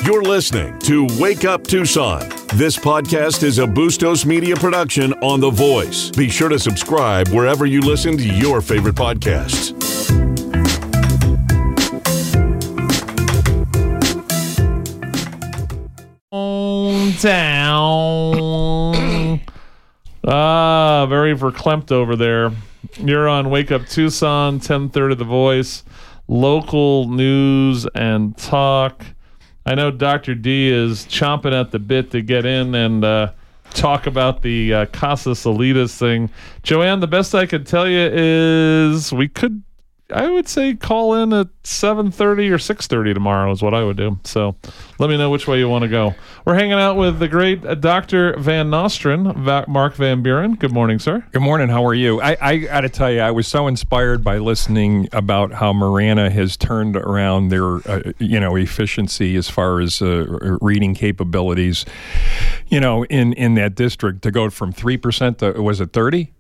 You're listening to Wake Up Tucson. This podcast is a Bustos Media production on The Voice. Be sure to subscribe wherever you listen to your favorite podcasts. Down. Very verklempt over there. You're on Wake Up Tucson, 10:30 The Voice, local news and talk. I know Dr. D is chomping at the bit to get in and talk about the Casa Solitas thing. Joanne, the best I could tell you is we could, I would say, call in at 7:30 or 6:30 tomorrow is what I would do. So let me know which way you want to go. We're hanging out with the great Dr. Van Nostrand, Mark Van Buren. Good morning, sir. Good morning. How are you? I got to tell you, I was so inspired by listening about how Marana has turned around their, efficiency as far as reading capabilities, in that district to go from 3% to, was it 30?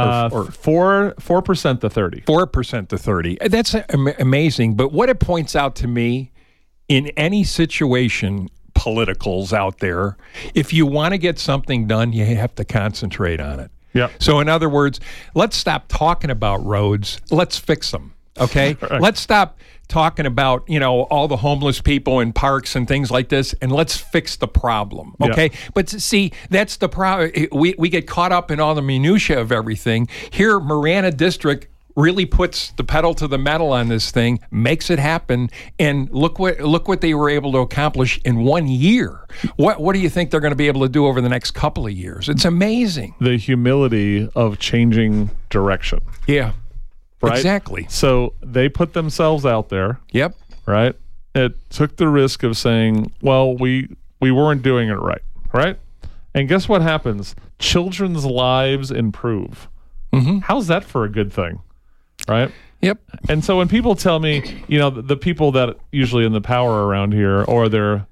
4% to 30. 4% to 30. That's amazing. But what it points out to me, in any situation, politicals out there, if you want to get something done, you have to concentrate on it. Yeah. So in other words, let's stop talking about roads. Let's fix them. Okay. Right. Let's stop talking about, all the homeless people in parks and things like this, and let's fix the problem. Okay. Yeah. But see, that's the problem. We get caught up in all the minutia of everything. Here, Marana District really puts the pedal to the metal on this thing, makes it happen, and look what they were able to accomplish in 1 year. What do you think they're going to be able to do over the next couple of years? It's amazing. The humility of changing direction. Yeah. Right? Exactly. So they put themselves out there. Yep. Right? It took the risk of saying, well, we weren't doing it right. Right? And guess what happens? Children's lives improve. Mm-hmm. How's that for a good thing? Right? Yep. And so when people tell me, the people that usually in the power around here, or they're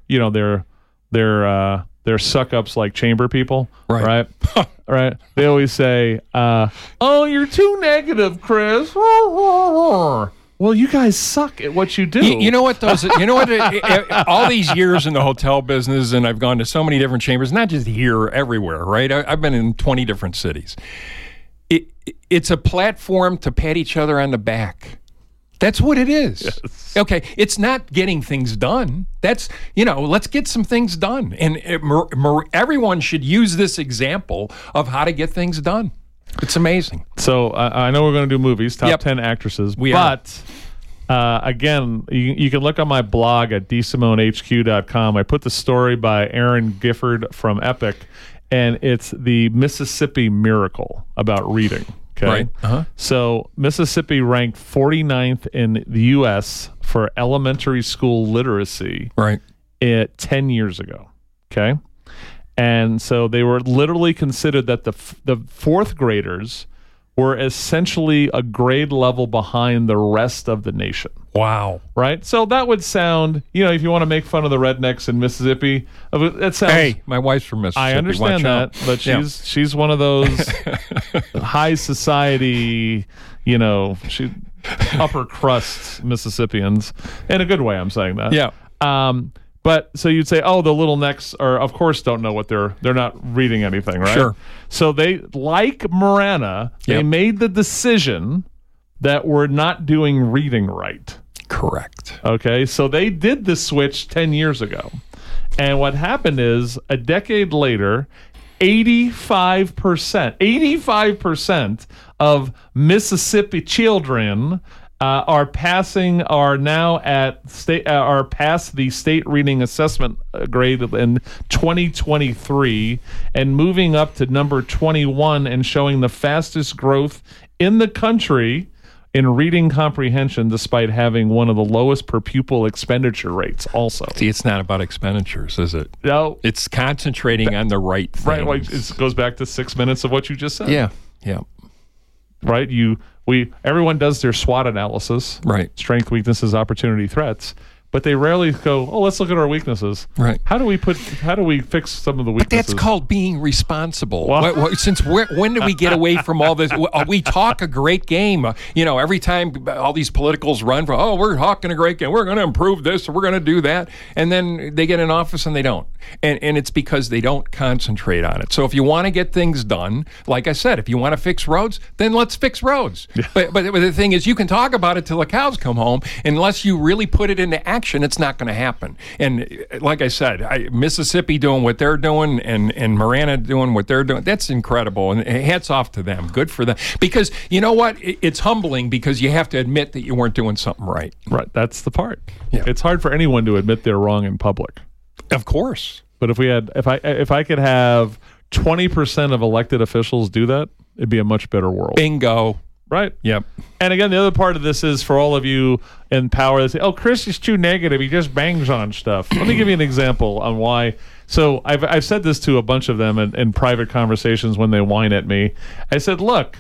suck-ups like chamber people, right? Right? They always say, oh, you're too negative, Chris. Well, you guys suck at what you do. You know what? All these years in the hotel business, and I've gone to so many different chambers, not just here, everywhere, right? I've been in 20 different cities. It's a platform to pat each other on the back. That's what it is. Yes. Okay, it's not getting things done. That's, let's get some things done. And everyone should use this example of how to get things done. It's amazing. So I know we're going to do movies, top 10 actresses. But again, you can look on my blog at dsimoneHQ.com. I put the story by Aaron Gifford from Epic, and it's the Mississippi Miracle about reading. Okay. Right. Uh-huh. So Mississippi ranked 49th in the U.S. for elementary school literacy 10 years ago. Okay. And so they were literally considered that the fourth graders were essentially a grade level behind the rest of the nation. Wow. Right? So that would sound, if you want to make fun of the rednecks in Mississippi, it sounds... Hey, my wife's from Mississippi. I understand that, but she's one of those high society, she upper crust Mississippians. In a good way, I'm saying that. Yeah. But so you'd say, oh, the little necks are, of course, don't know what they're not reading anything, right? Sure. So they, like Marana, they made the decision that we're not doing reading right. Correct. Okay, so they did the switch 10 years ago. And what happened is, a decade later, 85% of Mississippi children are past the state reading assessment grade in 2023 and moving up to number 21 and showing the fastest growth in the country in reading comprehension, despite having one of the lowest per pupil expenditure rates also. See, it's not about expenditures, is it? No. It's concentrating on the right things. Right. Like it goes back to 6 minutes of what you just said. Yeah. Yeah. Right? Everyone does their SWOT analysis. Right. Strength, weaknesses, opportunity, threats. but they rarely go, oh, let's look at our weaknesses. Right. How do we fix some of the weaknesses? But that's called being responsible. Well- When did we get away from all this? We talk a great game. Every time all these politicals run for, we're talking a great game. We're going to improve this. Or we're going to do that. And then they get in office and they don't. And it's because they don't concentrate on it. So if you want to get things done, like I said, if you want to fix roads, then let's fix roads. Yeah. But the thing is, you can talk about it till the cows come home. Unless you really put it into action, it's not going to happen. And like I said, Mississippi doing what they're doing and Marana doing what they're doing, that's incredible. And hats off to them. Good for them. Because you know what? It's humbling because you have to admit that you weren't doing something right. Right. That's the part. Yeah. It's hard for anyone to admit they're wrong in public. Of course. But if I could have 20% of elected officials do that, it'd be a much better world. Bingo. Right? Yep. And again, the other part of this is for all of you in power that say, oh, Chris is too negative. He just bangs on stuff. Let me give you an example on why. So I've said this to a bunch of them in private conversations when they whine at me. I said, look,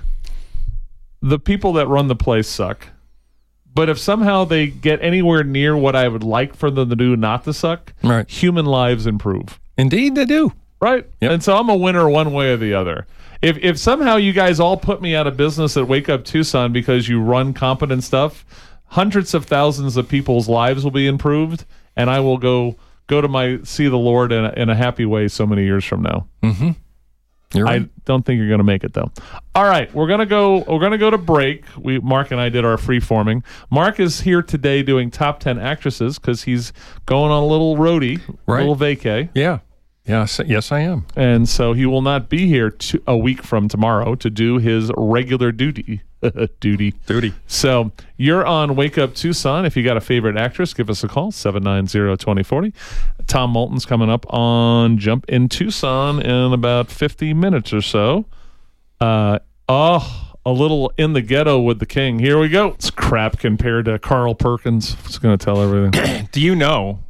the people that run the place suck. But if somehow they get anywhere near what I would like for them to do not to suck, right, human lives improve. Indeed, they do. Right? Yep. And so I'm a winner one way or the other. If somehow you guys all put me out of business at Wake Up Tucson because you run competent stuff, hundreds of thousands of people's lives will be improved, and I will go to see the Lord in a happy way so many years from now. Mm-hmm. You're right. I don't think you're going to make it though. All right, we're gonna go to break. Mark and I did our free-forming. Mark is here today doing top 10 actresses because he's going on a little roadie, right, a little vacay. Yeah. Yes, I am. And so he will not be here a week from tomorrow to do his regular duty. Duty. So you're on Wake Up Tucson. If you got a favorite actress, give us a call, 790-2040. Tom Moulton's coming up on Jump in Tucson in about 50 minutes or so. A little In the Ghetto with the King. Here we go. It's crap compared to Carl Perkins. It's going to tell everything. Do you know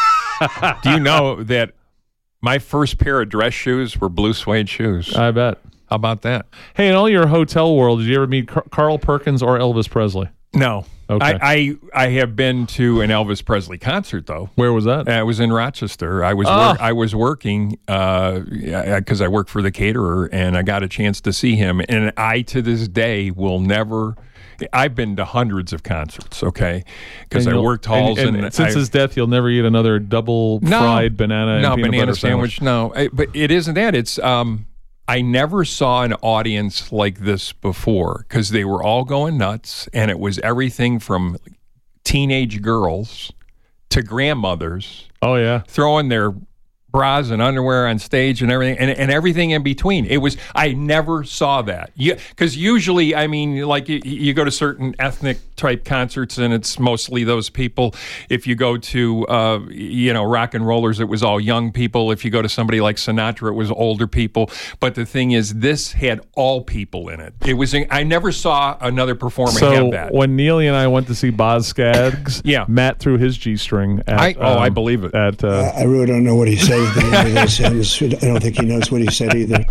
that my first pair of dress shoes were blue suede shoes? I bet. How about that? Hey, in all your hotel world, did you ever meet Carl Perkins or Elvis Presley? No. Okay. I have been to an Elvis Presley concert, though. Where was that? I was in Rochester. I was working because I work for the caterer, and I got a chance to see him. And I, to this day, will never... I've been to hundreds of concerts, okay? Because I worked halls. And since his death, you'll never eat another double fried banana and peanut butter sandwich. No, but it isn't that. It's... I never saw an audience like this before because they were all going nuts, and it was everything from teenage girls to grandmothers. Oh, yeah. Throwing their bras and underwear on stage and everything, and everything in between. I never saw that. Because usually, I mean, like you go to certain ethnic type concerts and it's mostly those people. If you go to, rock and rollers, it was all young people. If you go to somebody like Sinatra, it was older people. But the thing is, this had all people in it. I never saw another performer have that. So when Neely and I went to see Boz Scaggs, yeah, Matt threw his G-string at... I believe it. I really don't know what he said. I don't think he knows what he said either.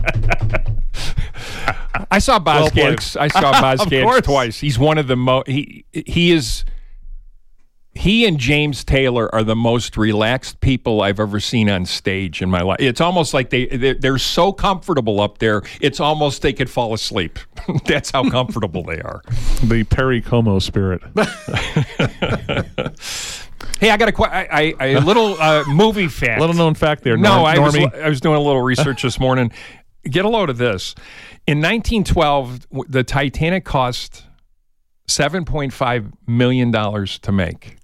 I saw Boz Scaggs. I saw Boz Scaggs twice. He's one of the he and James Taylor are the most relaxed people I've ever seen on stage in my life. It's almost like they're so comfortable up there. It's almost they could fall asleep. That's how comfortable they are. The Perry Como spirit. Hey, I got a little movie fact. Little known fact there. I was doing a little research this morning. Get a load of this. In 1912, the Titanic cost $7.5 million to make.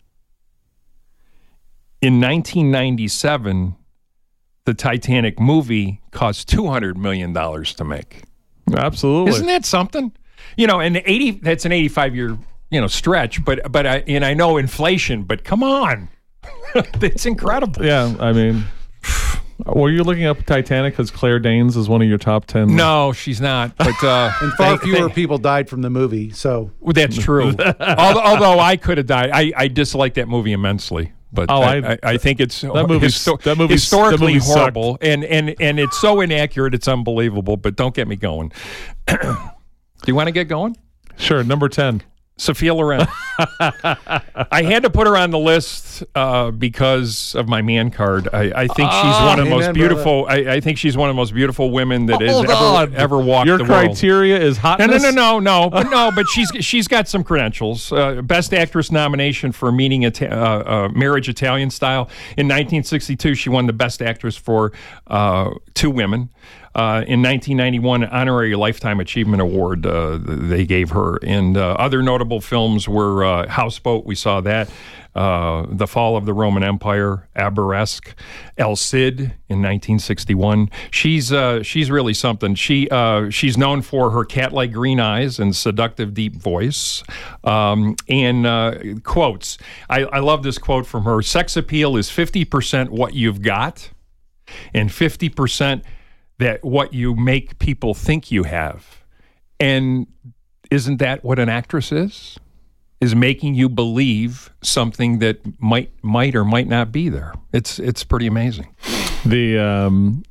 In 1997, the Titanic movie cost $200 million to make. Absolutely. Isn't that something? And that's an 85-year stretch, but I know inflation, but come on. It's incredible. Yeah, I mean, were you looking up Titanic because Claire Danes is one of your top 10? No, she's not. But and far fewer people died from the movie, so that's true. Although I could have died. I dislike that movie immensely. But I think it's historically horrible, and it's so inaccurate, it's unbelievable. But don't get me going. Do you want to get going? Sure. Number 10. Sophia Loren. I had to put her on the list because of my man card. I think she's one of the most beautiful. I think she's one of the most beautiful women that has ever walked Your the world. Your criteria is hotness? No. But she's got some credentials. Best Actress nomination for Marriage Italian Style. In 1962, she won the Best Actress for Two Women. In 1991, Honorary Lifetime Achievement Award they gave her. And other notable films were Houseboat, we saw that, The Fall of the Roman Empire, Aberesque, El Cid in 1961. She's really something. She's known for her cat-like green eyes and seductive deep voice. And quotes. I love this quote from her. Sex appeal is 50% what you've got and 50% that what you make people think you have. And isn't that what an actress is? Is making you believe something that might or might not be there. It's pretty amazing. The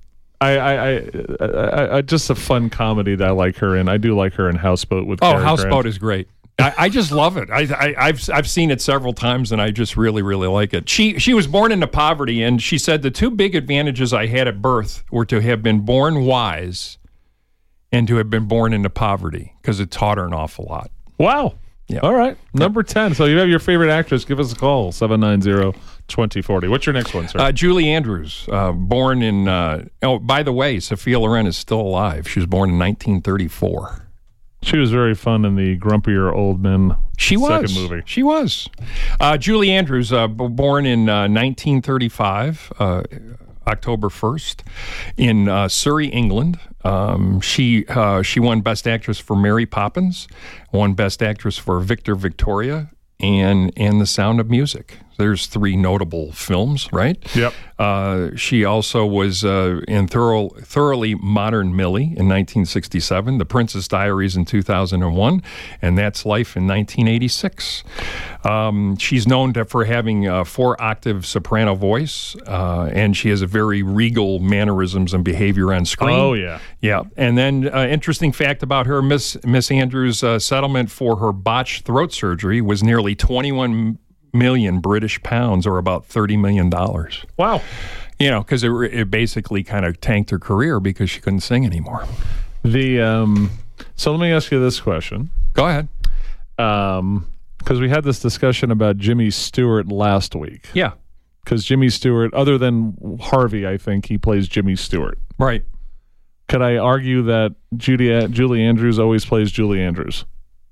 I just a fun comedy that I like her in. I do like her in Houseboat with Cary Houseboat Grant. is great. I just love it. I've seen it several times, and I just really, really like it. She was born into poverty, and she said the two big advantages I had at birth were to have been born wise and to have been born into poverty, because it taught her an awful lot. Wow. Yeah. All right. Number 10. So you have your favorite actress. Give us a call, 790-2040. What's your next one, sir? Julie Andrews, born in... by the way, Sophia Loren is still alive. She was born in 1934. She was very fun in the Grumpier Old Men second movie. She was. Julie Andrews, born in 1935, October 1st, in Surrey, England. She won Best Actress for Mary Poppins, won Best Actress for Victor Victoria, and The Sound of Music. There's three notable films, right? Yep. She also was in Thoroughly Modern Millie in 1967, The Princess Diaries in 2001, and That's Life in 1986. She's known for having a 4-octave soprano voice, and she has a very regal mannerisms and behavior on screen. Oh, yeah. Yeah. And then interesting fact about her, Miss Andrews' settlement for her botched throat surgery was nearly 21 million British pounds, or about $30 million. Wow. You know, because it basically kind of tanked her career because she couldn't sing anymore. So let me ask you this question. Go ahead. Because we had this discussion about Jimmy Stewart last week. Yeah. Because Jimmy Stewart, other than Harvey, I think he plays Jimmy Stewart. Right. Could I argue that Julie Andrews always plays Julie Andrews?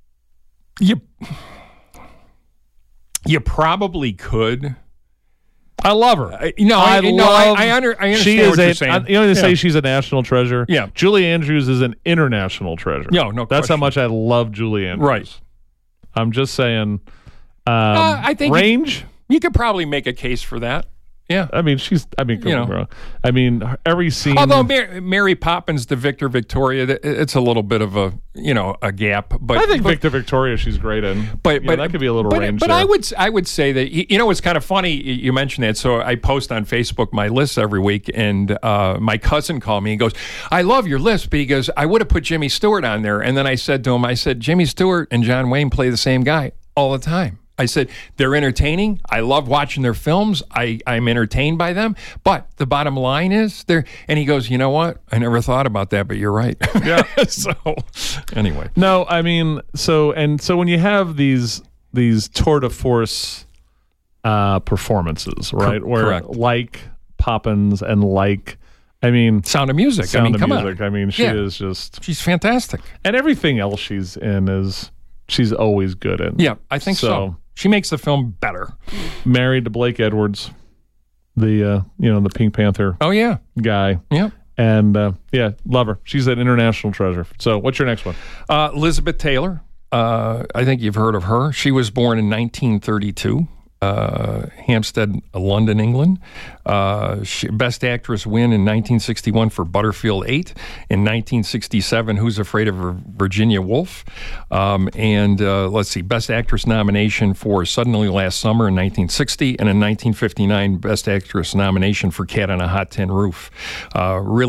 You probably could. I love her. I understand she is what you're saying. They say she's a national treasure. Yeah. Julie Andrews is an international treasure. No That's question. how much I love Julie Andrews. Right. I'm just saying. I think range. You could probably make a case for that. Yeah. I mean, bro. I mean, every scene. Although Mary Poppins to Victor Victoria, it's a little bit of a gap. But I think Victor Victoria, she's great in. But that could be a little range. But there. I would say that it's kind of funny you mentioned that. So I post on Facebook my lists every week, and my cousin called me and goes, "I love your list," because I would have put Jimmy Stewart on there. And then I said to him, Jimmy Stewart and John Wayne play the same guy all the time. I said, they're entertaining. I love watching their films. I'm entertained by them. But the bottom line is, and he goes, you know what? I never thought about that, but you're right. Yeah. So, anyway. No, I mean, so when you have these tour de force performances, right? Correct. Like Poppins and Sound of Music. Come on. I mean, she is just... She's fantastic. And everything else she's in she's always good in. Yeah, I think so. She makes the film better. Married to Blake Edwards, the Pink Panther. Oh yeah, guy. Yeah, and love her. She's an international treasure. So, what's your next one? Elizabeth Taylor. I think you've heard of her. She was born in 1932. Hampstead, London, England. Best Actress win in 1961 for Butterfield 8. In 1967, Who's Afraid of Virginia Woolf? And let's see, Best Actress nomination for Suddenly Last Summer in 1960, and in 1959, Best Actress nomination for Cat on a Hot Tin Roof. Really,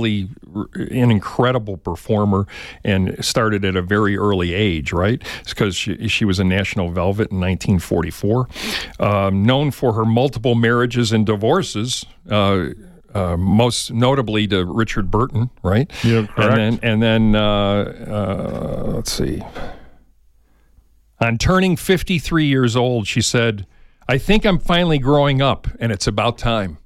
an incredible performer and started at a very early age, right? It's because she was in National Velvet in 1944. Known for her multiple marriages and divorces, most notably to Richard Burton, right? You're correct. And then let's see. On turning 53 years old, she said, "I think I'm finally growing up, and it's about time."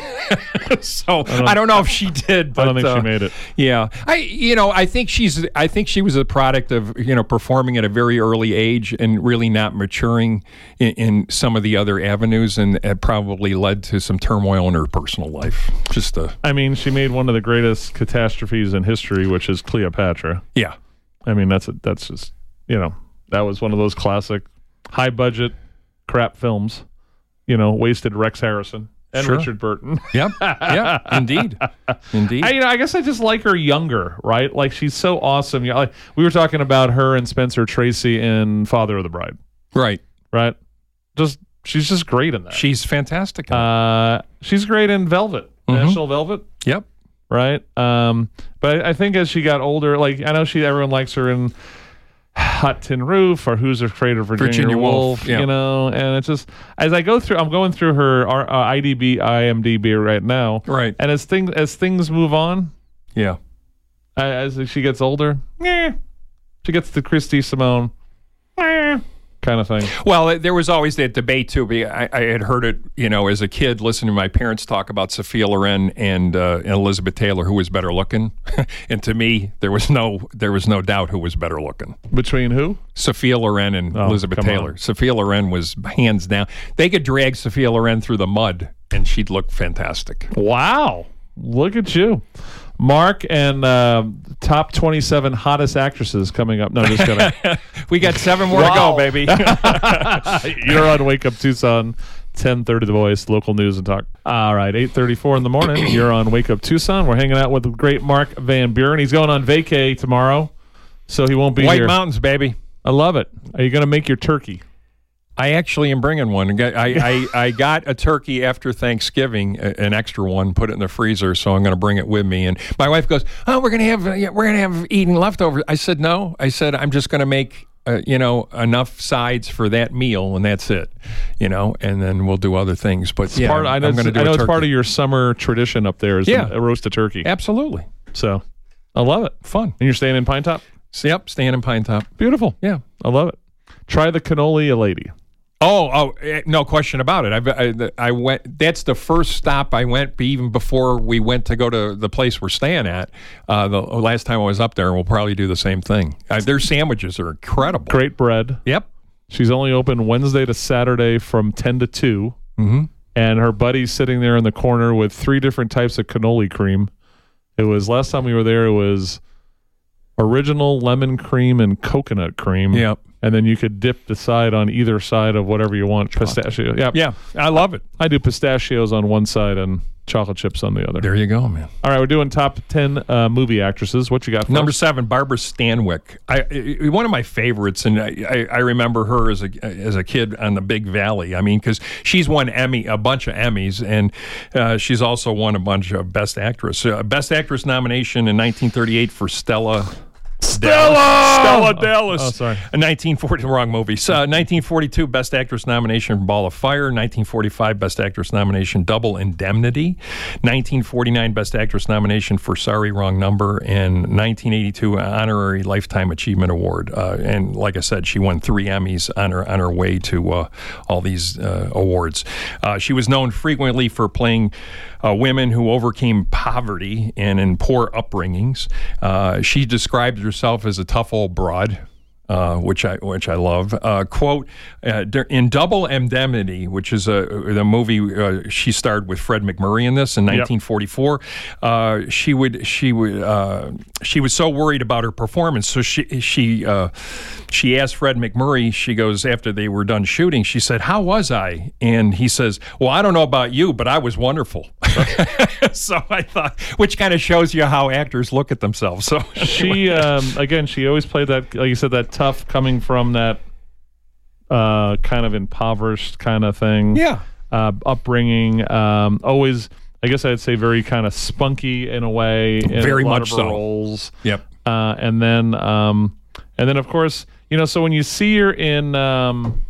So I don't know if she did, but I don't think she made it. Yeah, I think she was a product of performing at a very early age and really not maturing in some of the other avenues, and it probably led to some turmoil in her personal life. I mean, she made one of the greatest catastrophes in history, which is Cleopatra. Yeah, I mean that's just that was one of those classic high budget crap films. Wasted Rex Harrison. And sure. Richard Burton. Yep. Yeah. Indeed. I guess I just like her younger, right? Like she's so awesome. Like we were talking about her and Spencer Tracy in Father of the Bride. Right. She's just great in that. She's fantastic. She's great in Velvet, National Velvet. Yep. Right. But I think as she got older, like I know everyone likes her in Hot Tin Roof or Who's Afraid of Virginia Woolf, yeah. And it's just as I'm going through her IMDb right now, right? And as things move on, yeah, as she gets older, she gets to Christy Simone, kind of thing. Well, there was always that debate too. I had heard it, as a kid, listening to my parents talk about Sophia Loren and Elizabeth Taylor, who was better looking. And to me, there was no doubt who was better looking. Between who? Sophia Loren and Elizabeth Taylor. Sophia Loren was hands down. They could drag Sophia Loren through the mud, and she'd look fantastic. Wow, look at you. Mark and top 27 hottest actresses coming up. No, just kidding. We got 7 more to go, baby. You're on Wake Up Tucson, 10:30 The Voice, local news and talk. All right, 8:34 in the morning. You're on Wake Up Tucson. We're hanging out with the great Mark Van Buren. He's going on vacay tomorrow, so he won't be White here. Mountains, baby. I love it. Are you going to make your turkey? I actually am bringing one. I got a turkey after Thanksgiving, an extra one, put it in the freezer, so I'm going to bring it with me. And my wife goes, "Oh, we're going to have eating leftovers." I said, "No." I said, "I'm just going to make enough sides for that meal, and that's it, and then we'll do other things." But I know it's part of your summer tradition up there is a roasted turkey. Absolutely. So I love it. Fun. And you're staying in Pine Top? Yep, staying in Pine Top. Beautiful. Yeah, I love it. Try the cannoli, lady. Oh, no question about it. I went. That's the first stop I went, even before we went to go to the place we're staying at. The last time I was up there, and we'll probably do the same thing. Their sandwiches are incredible. Great bread. Yep. She's only open Wednesday to Saturday from 10 to 2. Mm-hmm. And her buddy's sitting there in the corner with 3 different types of cannoli cream. It was last time we were there. It was original lemon cream and coconut cream. Yep. And then you could dip the side on either side of whatever you want. Pistachio. Yeah, I love it. I do pistachios on one side and chocolate chips on the other. There you go, man. All right, we're doing top 10 movie actresses. What you got first? Number 7, Barbara Stanwyck. One of my favorites, and I remember her as a kid on the Big Valley. I mean, because she's won a bunch of Emmys, and she's also won a bunch of Best Actress. Best Actress nomination in 1938 for Stella Dallas. Oh, sorry. 1940, wrong movie. 1942, Best Actress nomination for Ball of Fire. 1945, Best Actress nomination, Double Indemnity. 1949, Best Actress nomination for Sorry, Wrong Number. And 1982, Honorary Lifetime Achievement Award. And like I said, she won 3 Emmys on her way to all these awards. She was known frequently for playing women who overcame poverty and in poor upbringings. She described herself as a tough old broad, which I love. Quote, in Double Indemnity, which is the movie she starred with Fred MacMurray in this in 1944. She was so worried about her performance, so she asked Fred MacMurray. She goes, after they were done shooting, she said, "How was I?" And he says, "Well, I don't know about you, but I was wonderful." So I thought, which kind of shows you how actors look at themselves. So she again, she always played that, like you said, that tough, coming from that kind of impoverished kind of thing. Yeah. Upbringing. Always I guess I'd say very kind of spunky in a way. In Very a lot much of her so. roles. Yep. And then of course, so when you see her in, come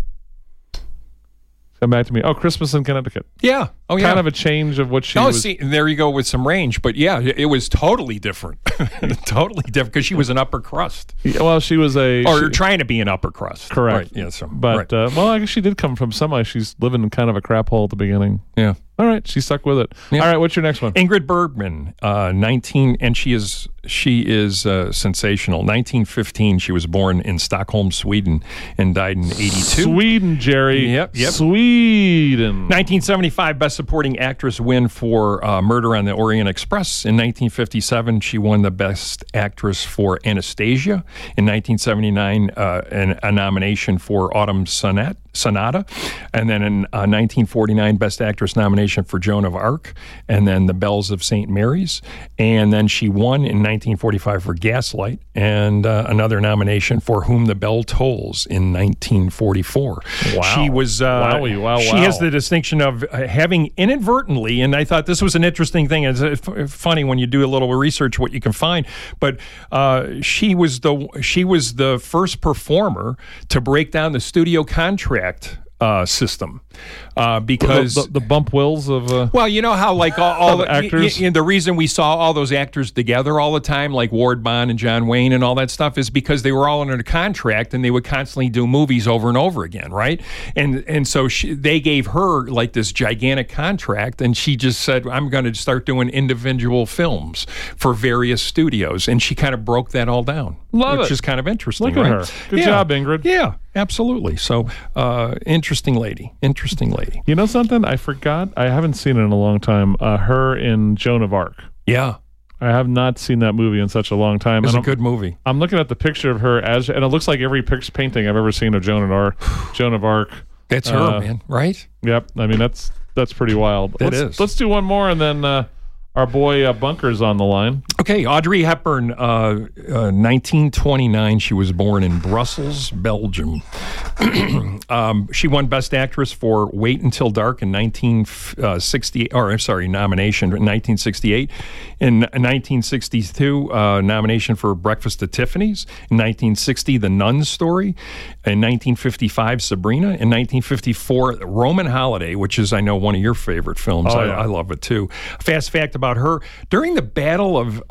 back to me. Oh, Christmas in Connecticut. Yeah. Oh, yeah. Kind of a change of what she was. See, there you go with some range. But yeah, it was totally different. Totally different because she was an upper crust. Well, she was trying to be an upper crust. Correct. Right. Yeah. So, but, right. I guess she did come from she's living in kind of a crap hole at the beginning. Yeah. All right. She stuck with it. Yeah. All right. What's your next one? Ingrid Bergman, 19, and she is sensational. 1915, she was born in Stockholm, Sweden, and died in 82. Sweden, Jerry. Yep. Sweden. 1975, Best Supporting Actress win for Murder on the Orient Express. In 1957, she won the Best Actress for Anastasia. In 1979, a nomination for Autumn Sonata. And then in 1949, Best Actress nomination for Joan of Arc. And then The Bells of St. Mary's. And then she won in 1945 for Gaslight. And another nomination for Whom the Bell Tolls in 1944. Wow. She was... Wow. She has the distinction of having inadvertently, and I thought this was an interesting thing. It's funny when you do a little research what you can find, but she was the first performer to break down the studio contract system because the bump wills of well, you know how like all the actors, the reason we saw all those actors together all the time, like Ward Bond and John Wayne and all that stuff, is because they were all under contract and they would constantly do movies over and over again, right? And so they gave her like this gigantic contract, and she just said, "I'm going to start doing individual films for various studios," and she kind of broke that all down. Which is kind of interesting. Look at right? her. Good job, Ingrid. Yeah. Absolutely. So, interesting lady. You know something? I forgot. I haven't seen it in a long time. Her in Joan of Arc. Yeah. I have not seen that movie in such a long time. It's a good movie. I'm looking at the picture of her and it looks like every painting I've ever seen of Joan of Arc. That's her, man. Right? Yep. I mean, that's pretty wild. Let's do one more, and then our boy Bunker's on the line. Okay, Audrey Hepburn, 1929. She was born in Brussels, Belgium. She won Best Actress for Wait Until Dark in 1968. Nomination in 1968. In 1962, nomination for Breakfast at Tiffany's. In 1960, The Nun Story. In 1955, Sabrina. In 1954, Roman Holiday, which is, I know, one of your favorite films. Oh, yeah. I love it, too. Fast fact about her, during the Battle of...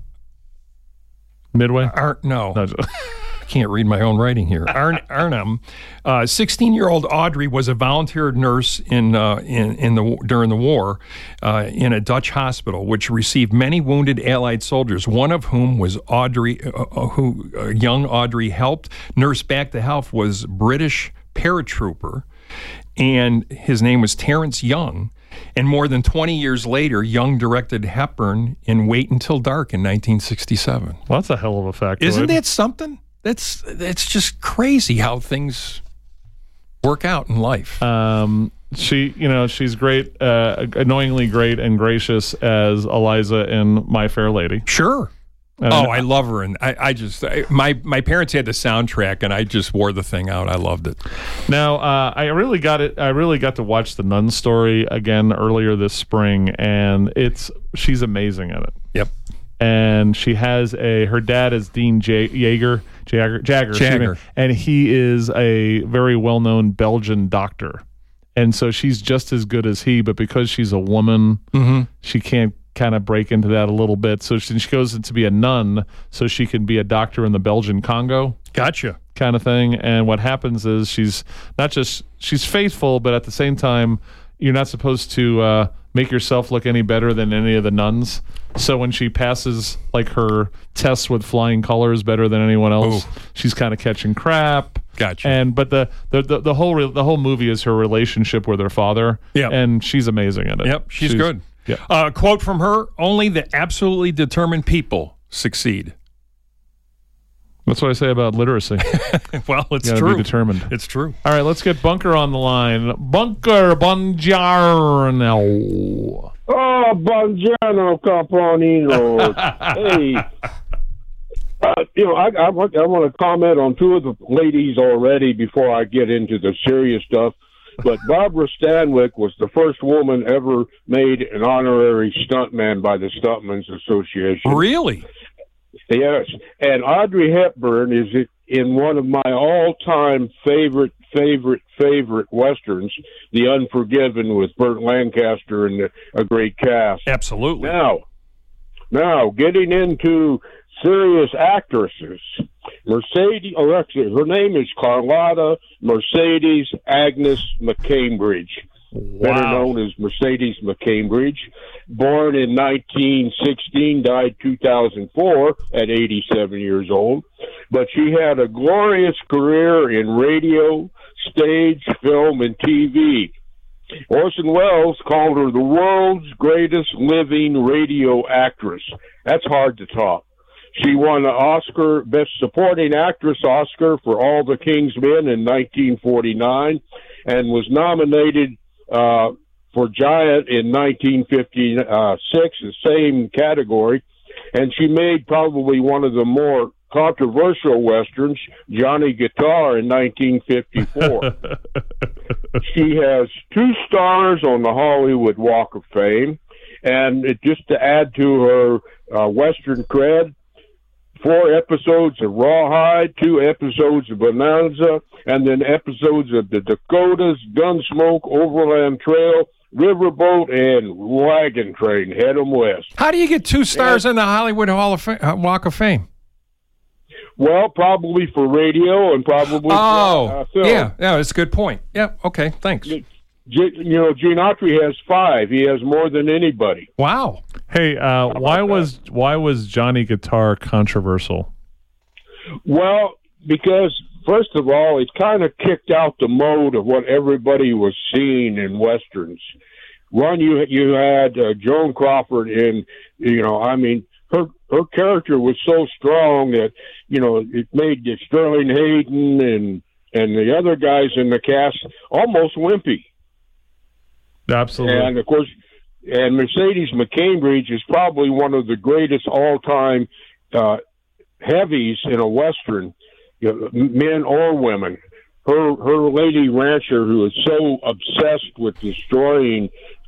Midway? No. I can't read my own writing here. Arnhem, 16-year-old Audrey was a volunteer nurse during the war in a Dutch hospital, which received many wounded Allied soldiers. One of whom was Audrey, young Audrey helped nurse back to health was British paratrooper, and his name was Terrence Young. And more than 20 years later, Young directed Hepburn in Wait Until Dark in 1967. Well, that's a hell of a factoid. Isn't that something? That's just crazy how things work out in life. She's great, annoyingly great and gracious as Eliza in My Fair Lady. Sure. I love her, and my parents had the soundtrack, and I just wore the thing out. I loved it. Now, I really got to watch The Nun Story again earlier this spring, and she's amazing at it. Yep. And she has her dad is Dean Jagger, and he is a very well-known Belgian doctor, and so she's just as good as he, but because she's a woman, she can't kind of break into that a little bit. So she goes to be a nun so she can be a doctor in the Belgian Congo. Gotcha. Kind of thing. And what happens is she's faithful, but at the same time, you're not supposed to make yourself look any better than any of the nuns. So when she passes like her tests with flying colors better than anyone else, she's kind of catching crap. Gotcha. But the whole movie is her relationship with her father. Yeah. And she's amazing at it. Yep. She's good. Yeah. Quote from her: "Only the absolutely determined people succeed." That's what I say about literacy. Well, it's true. Be determined. It's true. All right, let's get Bunker on the line. Bunker, buongiorno. Oh, buongiorno, Campanino. Hey, I want to comment on two of the ladies already before I get into the serious stuff. But Barbara Stanwyck was the first woman ever made an honorary stuntman by the Stuntmen's Association. Really? Yes. And Audrey Hepburn is in one of my all-time favorite Westerns, The Unforgiven, with Burt Lancaster and a great cast. Absolutely. Now, getting into serious actresses, her name is Carlotta Mercedes Agnes McCambridge, better known as Mercedes McCambridge, born in 1916, died 2004 at 87 years old. But she had a glorious career in radio, stage, film, and TV. Orson Welles called her the world's greatest living radio actress. That's hard to top. She won the Oscar, Best Supporting Actress Oscar for All the King's Men in 1949, and was nominated for Giant in 1956, the same category. And she made probably one of the more controversial Westerns, Johnny Guitar, in 1954. She has 2 stars on the Hollywood Walk of Fame. And just to add to her Western cred, 4 episodes of Rawhide, 2 episodes of Bonanza, and then episodes of The Dakotas, Gunsmoke, Overland Trail, Riverboat, and Wagon Train. Head 'em west. How do you get 2 stars in the Hollywood Walk of Fame? Well, probably for radio and probably for film. Yeah, that's a good point. Yeah, okay, thanks. Gene Autry has 5. He has more than anybody. Wow. Hey, why was Johnny Guitar controversial? Well, because first of all, it kind of kicked out the mode of what everybody was seeing in Westerns. One, you had Joan Crawford in, her character was so strong that, it made Sterling Hayden and the other guys in the cast almost wimpy. Absolutely. And of course, Mercedes McCambridge is probably one of the greatest all-time heavies in a Western, men or women. Her lady rancher, who is so obsessed with destroying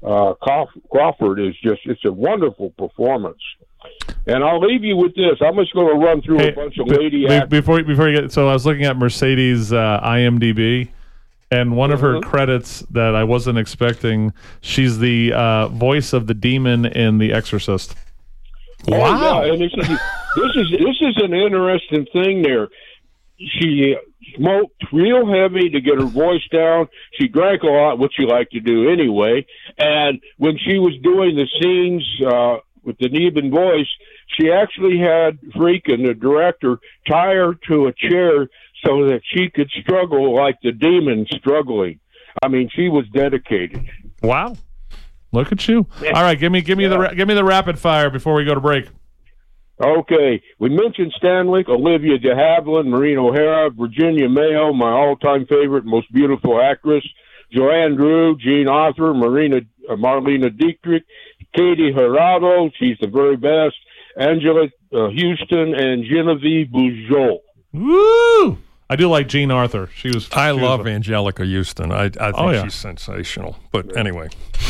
Crawford, it's a wonderful performance. And I'll leave you with this. I'm just going to run through a bunch of lady actors. Before you get, so I was looking at Mercedes' IMDb, and one of her credits that I wasn't expecting, she's the voice of the demon in The Exorcist. Wow! Yeah, and this is an interesting thing there. She smoked real heavy to get her voice down. She drank a lot, which she liked to do anyway. And when she was doing the scenes with the Neben voice, she actually had Friedkin, the director, tie her to a chair so that she could struggle like the demon struggling. I mean, she was dedicated. Wow! Look at you! All right, give me the rapid fire before we go to break. Okay, we mentioned Stanwyck, Olivia de Havilland, Maureen O'Hara, Virginia Mayo, my all-time favorite, most beautiful actress, Joanne Drew, Jean Arthur, Marlena Dietrich, Katie Gerardo, she's the very best, Angela Houston, and Genevieve Bujold. Woo! I do like Jean Arthur. I love Angelica Houston. I think she's sensational. But anyway,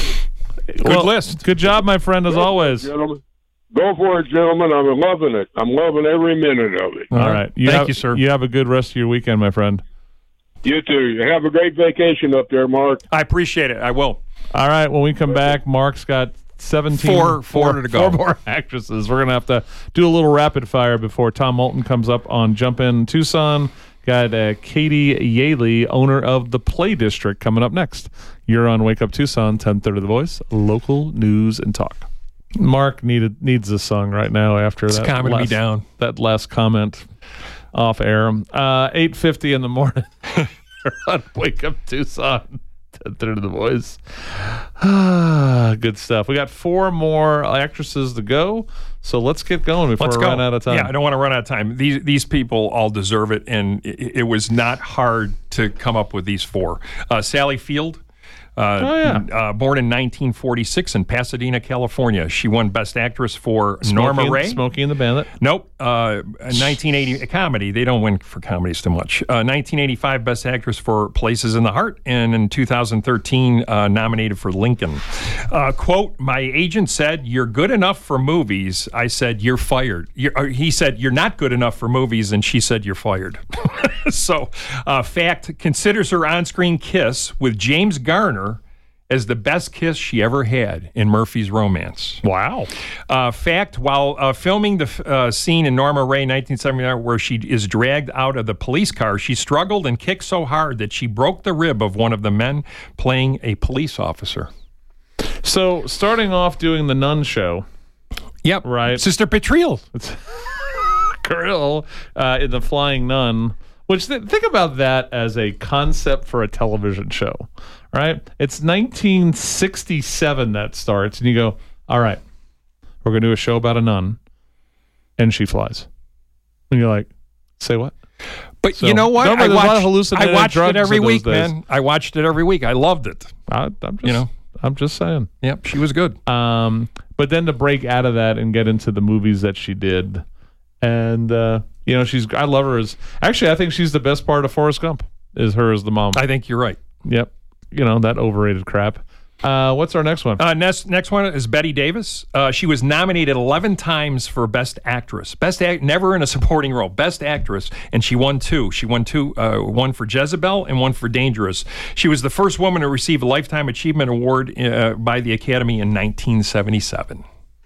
good list. Good job, my friend, as always. Gentlemen. Go for it, gentlemen. I'm loving it. I'm loving every minute of it. All right. Thank you, sir. You have a good rest of your weekend, my friend. You too. Have a great vacation up there, Mark. I appreciate it. I will. All right. When we come back, Mark's got 17 four to go. 4 more actresses. We're going to have to do a little rapid fire before Tom Moulton comes up on Jump In Tucson. Got Katie Yaley, owner of the Play District, coming up next. You're on Wake Up Tucson, 10:30 The Voice, local news and talk. Mark needs this song right now after that last comment off air. 8:50 in the morning. You're on Wake Up Tucson, 10:30 The Voice. Good stuff. We got 4 more actresses to go, so let's get going before we run out of time. Yeah, I don't want to run out of time. These people all deserve it, and it was not hard to come up with these 4. Sally Field, Born in 1946 in Pasadena, California. She won Best Actress for Norma Ray. Smokey and the Bandit. Nope. 1980 a comedy. They don't win for comedies too much. 1985 Best Actress for Places in the Heart, and in 2013 nominated for Lincoln. Quote: "My agent said you're good enough for movies. I said you're fired." He said you're not good enough for movies, and she said you're fired. So, fact: considers her on-screen kiss with James Garner as the best kiss she ever had in Murphy's Romance. Wow. Fact: while filming the scene in Norma Ray 1979 where she is dragged out of the police car, she struggled and kicked so hard that she broke the rib of one of the men playing a police officer. So, starting off doing the Nun show. Yep. Right. Sister Petriel. Grill in The Flying Nun. Which, think about that as a concept for a television show, right? It's 1967 that starts, and you go, all right, we're going to do a show about a nun, and she flies. And you're like, say what? But so, you know what? I watched it every week, days. man. I watched it every week. I loved it. I'm just saying. Yep, she was good. But then to break out of that and get into the movies that she did, and I love her as actually I think she's the best part of Forrest Gump is her as the mom. I think you're right. Yep. That overrated crap. What's our next one? Next one is Bette Davis. She was nominated 11 times for Best Actress. Never in a supporting role. Best Actress, and she won two. She won two, one for Jezebel and one for Dangerous. She was the first woman to receive a Lifetime Achievement Award by the Academy in 1977.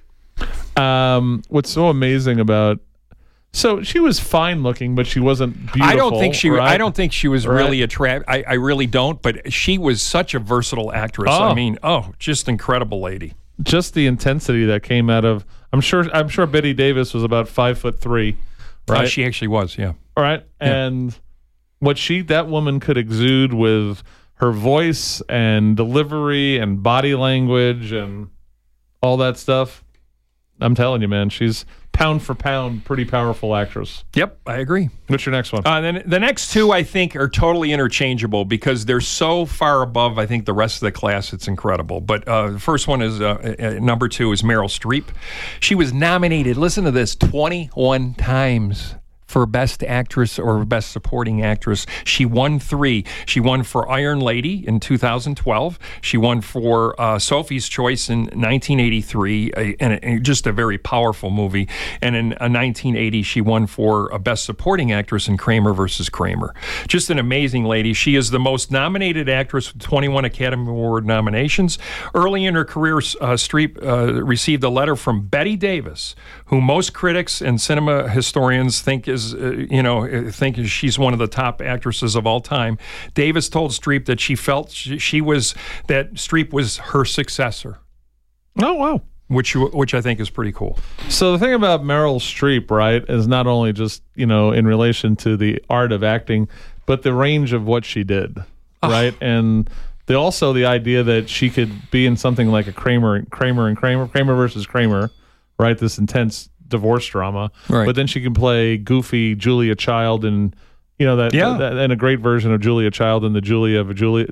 What's so amazing about... So she was fine looking, but she wasn't beautiful. I don't think she. Right? I don't think she was really attractive. I really don't. But she was such a versatile actress. I mean, just incredible lady. Just the intensity that came out of. I'm sure Bette Davis was about 5'3", right? She actually was. Yeah. All right, yeah. And what that woman could exude with her voice and delivery and body language and all that stuff. I'm telling you, man, she's pound for pound, pretty powerful actress. Yep, I agree. What's your next one? Then the next two, I think, are totally interchangeable because they're so far above, I think, the rest of the class. It's incredible. But the first one is, number two is Meryl Streep. She was nominated, listen to this, 21 times for Best Actress or Best Supporting Actress. She won 3. She won for Iron Lady in 2012. She won for Sophie's Choice in 1983, and just a very powerful movie. And in 1980, she won for a Best Supporting Actress in Kramer versus Kramer. Just an amazing lady. She is the most nominated actress with 21 Academy Award nominations. Early in her career, Streep received a letter from Bette Davis, who most critics and cinema historians think is she's one of the top actresses of all time. Davis told Streep that she felt that Streep was her successor. Oh, wow. Which I think is pretty cool. So the thing about Meryl Streep, right, is not only just, in relation to the art of acting, but the range of what she did, right? And also the idea that she could be in something like a Kramer versus Kramer, right? This intense divorce drama, right. But then she can play goofy Julia Child and and a great version of Julia Child in the Julia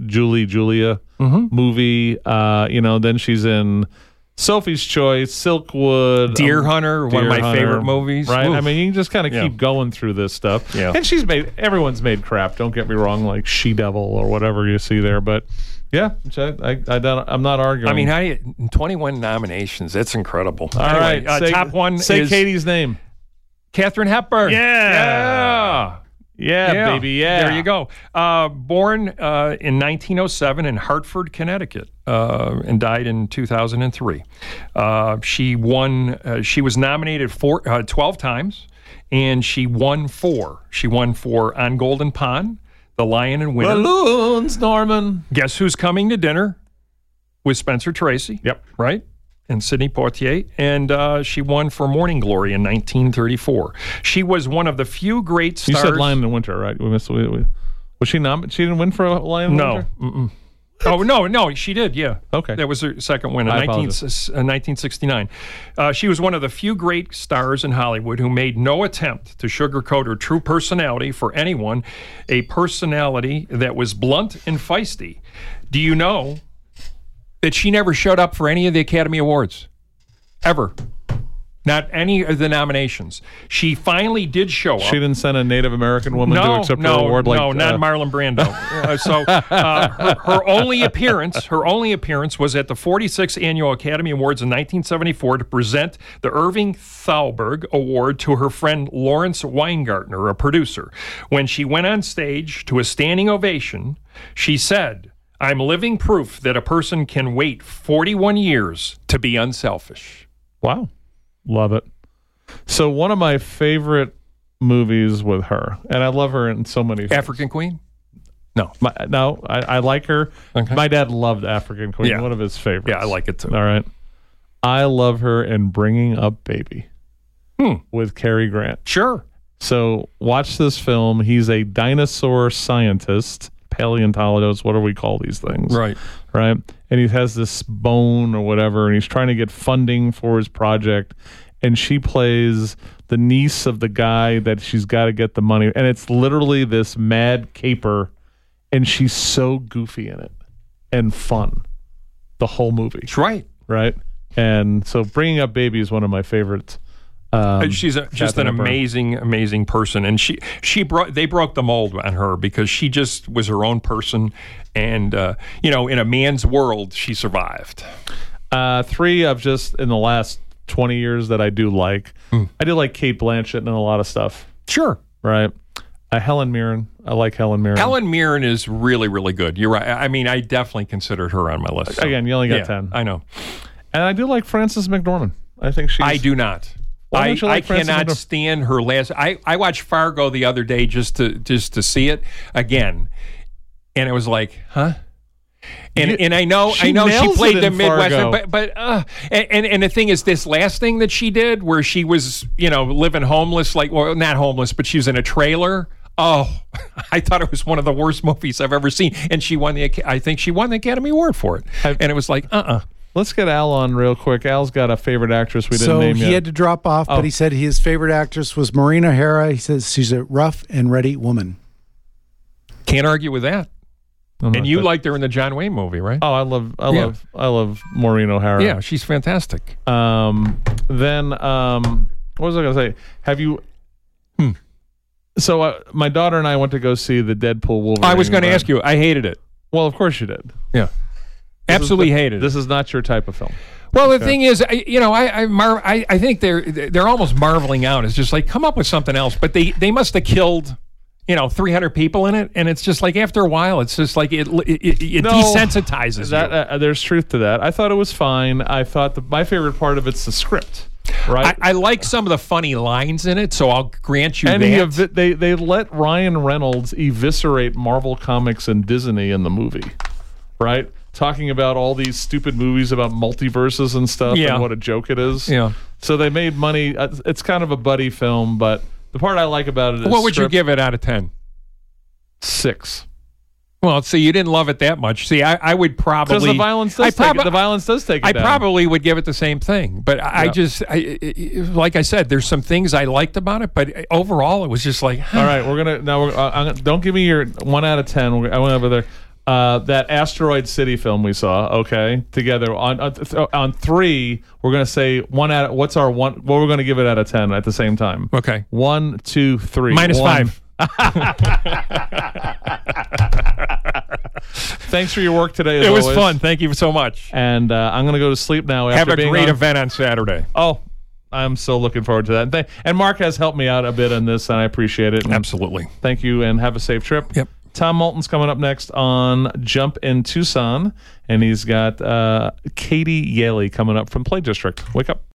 movie. Then she's in Sophie's Choice, Silkwood, Deer Hunter, one of my favorite movies. Right? Oof. I mean, you can just kind of keep going through this stuff. Yeah. And everyone's made crap. Don't get me wrong, like She-Devil or whatever you see there, but. Yeah, I'm not arguing. I mean, 21 nominations. That's incredible. All right. Top one say is Katie's name. Katharine Hepburn. Yeah, baby, yeah. There you go. Born in 1907 in Hartford, Connecticut, and died in 2003. She was nominated 12 times, and she won 4. She won for On Golden Pond, The Lion and Winter. Balloons, Norman. Guess Who's Coming to Dinner with Spencer Tracy. Yep. Right? And Sidney Poitier. And she won for Morning Glory in 1934. She was one of the few great stars. You said Lion and Winter, right? Was she nominated? She didn't win for Lion and Winter? No. Oh, no, she did, yeah. Okay. That was her second win in 1969. She was one of the few great stars in Hollywood who made no attempt to sugarcoat her true personality for anyone, a personality that was blunt and feisty. Do you know that she never showed up for any of the Academy Awards. Ever. Not any of the nominations. She finally did show up. She didn't send a Native American woman to accept her award. No, not Marlon Brando. Her only appearance was at the 46th Annual Academy Awards in 1974 to present the Irving Thalberg Award to her friend Lawrence Weingartner, a producer. When she went on stage to a standing ovation, she said, "I'm living proof that a person can wait 41 years to be unselfish." Wow. Love it. So one of my favorite movies with her, and I love her in so many things. African Queen? No. I like her. Okay. My dad loved African Queen, Yeah. one of his favorites. Yeah, I like it too. All right. I love her in Bringing Up Baby with Cary Grant. Sure. So watch this film. He's a dinosaur scientist, paleontologist, what do we call these things? Right. Right. And he has this bone or whatever, and he's trying to get funding for his project. And she plays the niece of the guy that she's got to get the money. And it's literally this mad caper, and she's so goofy in it and fun the whole movie. That's right. Right. And so Bringing Up Baby is one of my favorites. She's just an amazing person, and they broke the mold on her because she just was her own person, and in a man's world, she survived. 3 of just in the last 20 years that I do like. I do like Cate Blanchett in a lot of stuff. Sure, right. Helen Mirren. I like Helen Mirren. Helen Mirren is really, really good. You're right. I mean, I definitely considered her on my list. So. Again, you only got 10. I know. And I do like Frances McDormand. I think she's. I do not. I cannot stand her last. I watched Fargo the other day just to see it again, and it was like, huh? And I know she played the Midwestern, but and the thing is, this last thing that she did, where she was living homeless, not homeless, but she was in a trailer. Oh, I thought it was one of the worst movies I've ever seen, and I think she won the Academy Award for it, and it was like, Let's get Al on real quick. Al's got a favorite actress we didn't name yet. So he had to drop off, but he said his favorite actress was Maureen O'Hara. He says she's a rough and ready woman. Can't argue with that. And you liked her in the John Wayne movie, right? Oh, I love Maureen O'Hara. Yeah, she's fantastic. Then what was I going to say? Have you? So my daughter and I went to go see the Deadpool Wolverine. I was going to ask you. I hated it. Well, of course you did. Yeah. Absolutely hated it. This is not your type of film. Well, the thing is, I think they're almost marveling out. It's just like, come up with something else. But they must have killed, 300 people in it, and it's just like after a while, it's just like it desensitizes you. There's truth to that. I thought it was fine. I thought my favorite part of it's the script. Right. I like some of the funny lines in it, so I'll grant you and that. They let Ryan Reynolds eviscerate Marvel Comics and Disney in the movie, right? Talking about all these stupid movies about multiverses and stuff and what a joke it is. Yeah. So they made money. It's kind of a buddy film, but the part I like about it is what would you give it out of 10? 6. Well, see, you didn't love it that much. See, I would probably because the violence does take it down. I probably would give it the same thing, but like I said, there's some things I liked about it, but overall, it was just like. All right, don't give me your 1 out of 10. I went over there. That Asteroid City film we saw, okay, together on 3, we're gonna say 1 out. What's our one? What we're gonna give it out of 10 at the same time? Okay, 1, 2, 3. -5. Thanks for your work today. It was fun. Thank you so much. And I'm gonna go to sleep now. Have a great event on Saturday. Oh, I'm so looking forward to that. And Mark has helped me out a bit on this, and I appreciate it. And absolutely. Thank you, and have a safe trip. Yep. Tom Moulton's coming up next on Jump in Tucson, and he's got Katie Yaley coming up from Play District. Wake up.